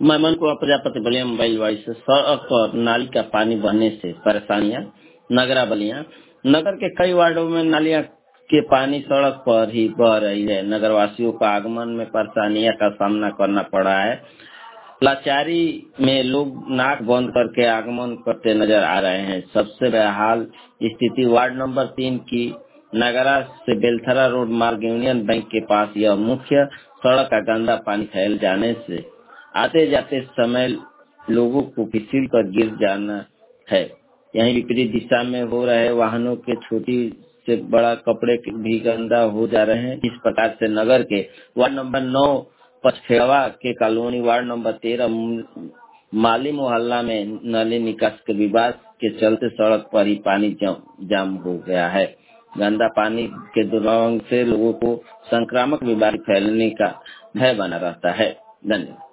मैमनपुरा Prajapati Ballia mobile voice से सड़क और नाली का पानी बहने से परेशानियां। नगरा बलिया नगर के कई वार्डों में नालियां के पानी सड़क पर ही बह रही है। नगरवासियों को आगमन में परेशानियों का सामना करना पड़ा है। लाचारी में लोग नाक बंद करके आगमन करते नजर आ रहे हैं। सबसे बदहाल स्थिति वार्ड नंबर 3 की नगरा से बेलथरा रोड मार्ग यूनियन बैंक के पास यह मुख्य सड़क का गंदा पानी फैल जाने से आते जाते समय लोगों को फिसल कर गिर जाना है। यहीं विपरीत दिशा में हो रहे वाहनों के छोटी से बड़ा कपड़े भी गंदा हो जा रहे हैं। इस प्रकार से नगर के वार्ड नंबर 9 पचखेड़वा के कॉलोनी, वार्ड नंबर 13 माली मोहल्ला में नाली निकास के विवाद के चलते सड़क पर ही पानी जाम हो गया है। गंदा पानी के दुर्गंध से लोगों को संक्रामक बीमारी फैलने का भय बना रहता है। धन्यवाद।